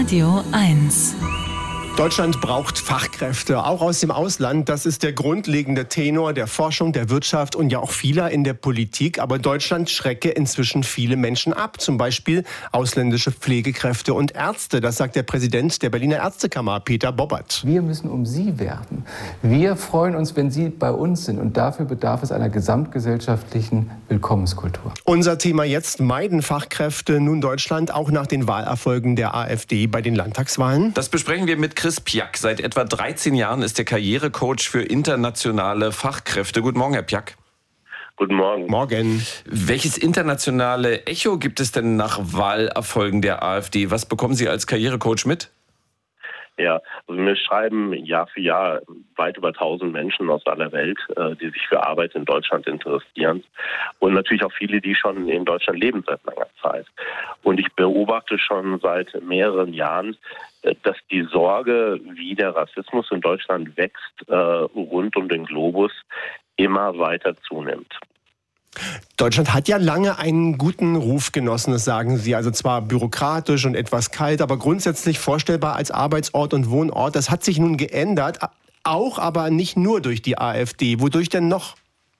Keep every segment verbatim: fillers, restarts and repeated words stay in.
Radio eins. Deutschland braucht Fachkräfte, auch aus dem Ausland. Das ist der grundlegende Tenor der Forschung, der Wirtschaft und ja auch vieler in der Politik. Aber Deutschland schrecke inzwischen viele Menschen ab, zum Beispiel ausländische Pflegekräfte und Ärzte. Das sagt der Präsident der Berliner Ärztekammer, Peter Bobbert. Wir müssen um Sie werben. Wir freuen uns, wenn Sie bei uns sind. Und dafür bedarf es einer gesamtgesellschaftlichen Willkommenskultur. Unser Thema jetzt: Meiden Fachkräfte nun Deutschland auch nach den Wahlerfolgen der AfD bei den Landtagswahlen? Das besprechen wir mit Chris Piak. Seit etwa dreizehn Jahren ist er Karrierecoach für internationale Fachkräfte. Guten Morgen, Herr Piak. Guten Morgen. Morgen. Welches internationale Echo gibt es denn nach Wahlerfolgen der AfD? Was bekommen Sie als Karrierecoach mit? Ja, also wir schreiben Jahr für Jahr weit über tausend Menschen aus aller Welt, die sich für Arbeit in Deutschland interessieren. Und natürlich auch viele, die schon in Deutschland leben seit langer Zeit. Und ich beobachte schon seit mehreren Jahren, dass die Sorge, wie der Rassismus in Deutschland wächst, rund um den Globus, immer weiter zunimmt. Deutschland hat ja lange einen guten Ruf genossen, das sagen Sie. Also zwar bürokratisch und etwas kalt, aber grundsätzlich vorstellbar als Arbeitsort und Wohnort. Das hat sich nun geändert, auch aber nicht nur durch die AfD. Wodurch denn noch?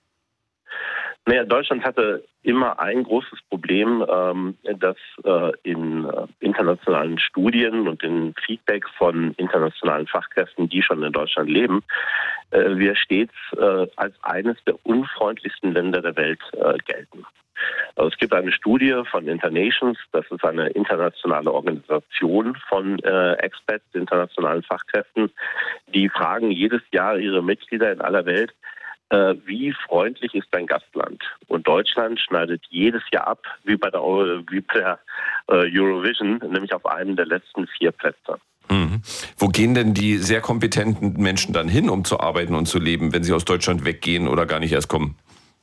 Naja, Deutschland hatte immer ein großes Problem, ähm, dass äh, in äh, internationalen Studien und in Feedback von internationalen Fachkräften, die schon in Deutschland leben, äh, wir stets äh, als eines der unfreundlichsten Länder der Welt äh, gelten. Also es gibt eine Studie von Internations, das ist eine internationale Organisation von äh, Experts, internationalen Fachkräften, die fragen jedes Jahr ihre Mitglieder in aller Welt, wie freundlich ist dein Gastland? Und Deutschland schneidet jedes Jahr ab, wie bei der, wie bei der Eurovision, nämlich auf einem der letzten vier Plätze. Mhm. Wo gehen denn die sehr kompetenten Menschen dann hin, um zu arbeiten und zu leben, wenn sie aus Deutschland weggehen oder gar nicht erst kommen?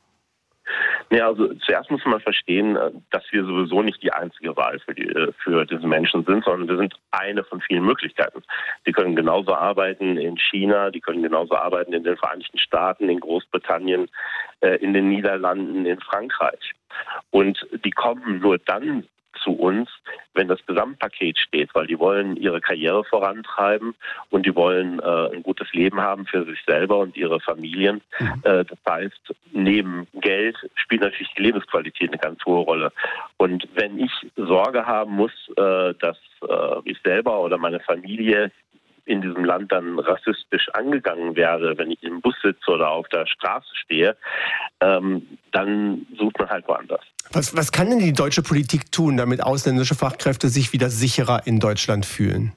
Ja, also zuerst muss man verstehen, dass wir sowieso nicht die einzige Wahl für, die, für diese Menschen sind, sondern wir sind eine von vielen Möglichkeiten. Die können genauso arbeiten in China, die können genauso arbeiten in den Vereinigten Staaten, in Großbritannien, in den Niederlanden, in Frankreich. Und die kommen nur dann zu uns, wenn das Gesamtpaket steht, weil die wollen ihre Karriere vorantreiben und die wollen äh, ein gutes Leben haben für sich selber und ihre Familien. Mhm. Äh, das heißt, neben Geld spielt natürlich die Lebensqualität eine ganz hohe Rolle. Und wenn ich Sorge haben muss, äh, dass äh, ich selber oder meine Familie in diesem Land dann rassistisch angegangen werde, wenn ich im Bus sitze oder auf der Straße stehe, ähm, dann sucht man halt woanders. Was, was kann denn die deutsche Politik tun, damit ausländische Fachkräfte sich wieder sicherer in Deutschland fühlen?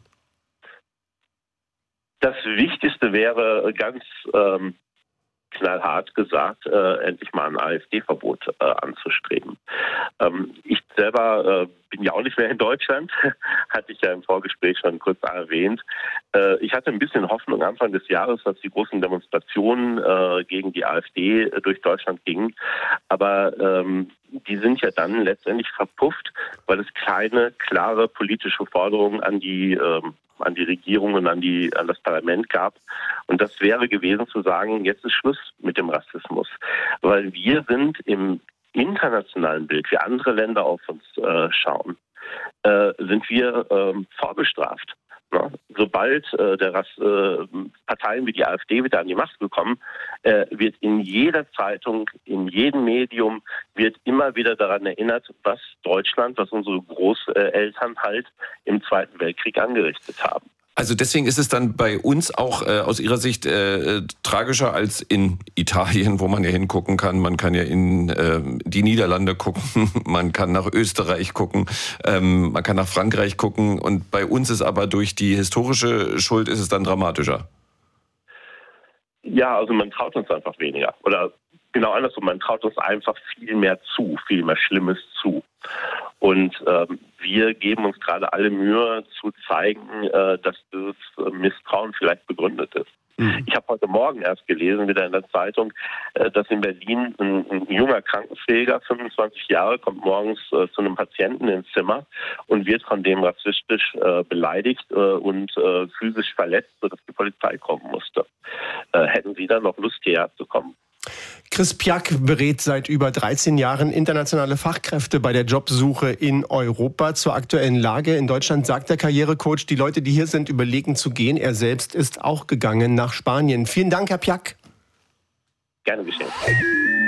Das Wichtigste wäre ganz ähm, knallhart gesagt, äh, endlich mal ein AfD-Verbot äh, anzustreben. Ähm, ich selber äh, bin ja auch nicht mehr in Deutschland, hatte ich ja im Vorgespräch schon kurz erwähnt. Äh, ich hatte ein bisschen Hoffnung Anfang des Jahres, dass die großen Demonstrationen äh, gegen die AfD äh, durch Deutschland gingen. Aber ähm, die sind ja dann letztendlich verpufft, weil es keine klare politische Forderung an die ähm, an die Regierung und an die an das Parlament gab. Und das wäre gewesen zu sagen, jetzt ist Schluss mit dem Rassismus. Weil wir sind im internationalen Bild, wie andere Länder auf uns äh, schauen, äh, sind wir äh, vorbestraft. Ja, sobald äh, der Rass, äh, Parteien wie die AfD wieder an die Macht gekommen, äh, wird in jeder Zeitung, in jedem Medium wird immer wieder daran erinnert, was Deutschland, was unsere Großeltern halt im Zweiten Weltkrieg angerichtet haben. Also deswegen ist es dann bei uns auch äh, aus Ihrer Sicht äh, tragischer als in Italien, wo man ja hingucken kann. Man kann ja in äh, die Niederlande gucken, man kann nach Österreich gucken, ähm, man kann nach Frankreich gucken. Und bei uns ist aber durch die historische Schuld ist es dann dramatischer. Ja, also man traut uns einfach weniger. Oder genau andersrum, man traut uns einfach viel mehr zu, viel mehr Schlimmes zu. Und ähm, wir geben uns gerade alle Mühe zu zeigen, äh, dass dieses Misstrauen vielleicht begründet ist. Mhm. Ich habe heute Morgen erst gelesen, wieder in der Zeitung, äh, dass in Berlin ein, ein junger Krankenpfleger, fünfundzwanzig Jahre, kommt morgens äh, zu einem Patienten ins Zimmer und wird von dem rassistisch äh, beleidigt äh, und äh, physisch verletzt, sodass die Polizei kommen musste. Äh, hätten Sie da noch Lust, hierher zu kommen? Chris Piak berät seit über dreizehn Jahren internationale Fachkräfte bei der Jobsuche in Europa. Zur aktuellen Lage in Deutschland sagt der Karrierecoach, die Leute, die hier sind, überlegen zu gehen. Er selbst ist auch gegangen nach Spanien. Vielen Dank, Herr Piak. Gerne geschehen.